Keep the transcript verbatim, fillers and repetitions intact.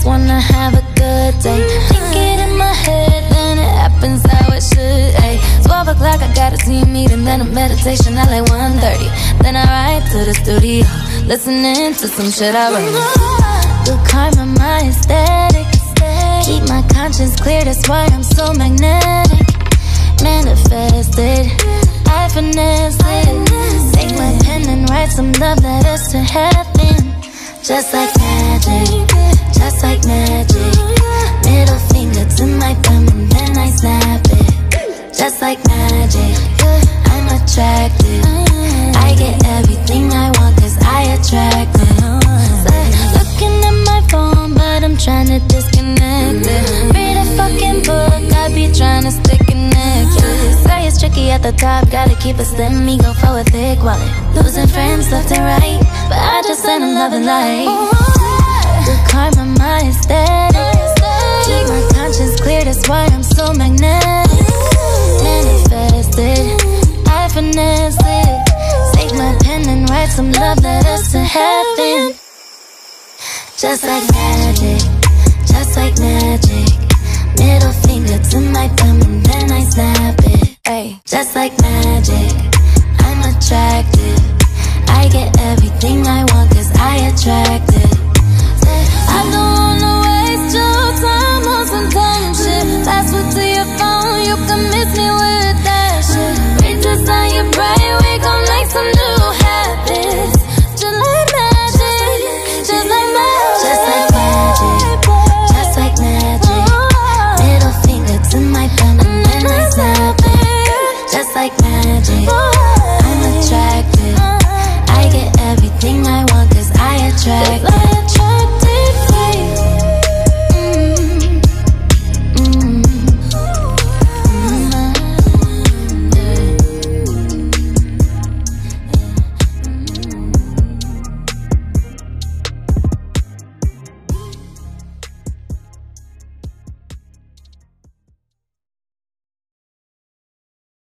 just wanna have a good day. Think it in my head, then it happens how it should. Ay, twelve o'clock, I got a team meeting, then a meditation at like one thirty. Then I ride to the studio, listening to some shit I wrote. Good karma, my aesthetic. Keep my conscience clear, that's why I'm so magnetic. Manifested, I finesse it. Take my pen and write some love letters to heaven. Just like magic, just like magic. Middle finger to my thumb and then I snap it. Just like magic, I'm attracted. I get everything I want cause I attract it. Looking at my phone but I'm trying to disconnect it. Read a fucking book, I be trying to stay connected. Say it's tricky at the top, gotta keep a slim ego for a thick wallet. Losing friends left and right, but I just end a loving life. Good karma, my aesthetic. Keep my conscience clear, that's why I'm so magnetic. Manifested, I finesse it. Take my pen and write some love letters to heaven. Just like magic, just like magic. Middle finger to my thumb and then I snap it. Ay, just like magic, I'm attracted. I get everything I want cause I attract it. I don't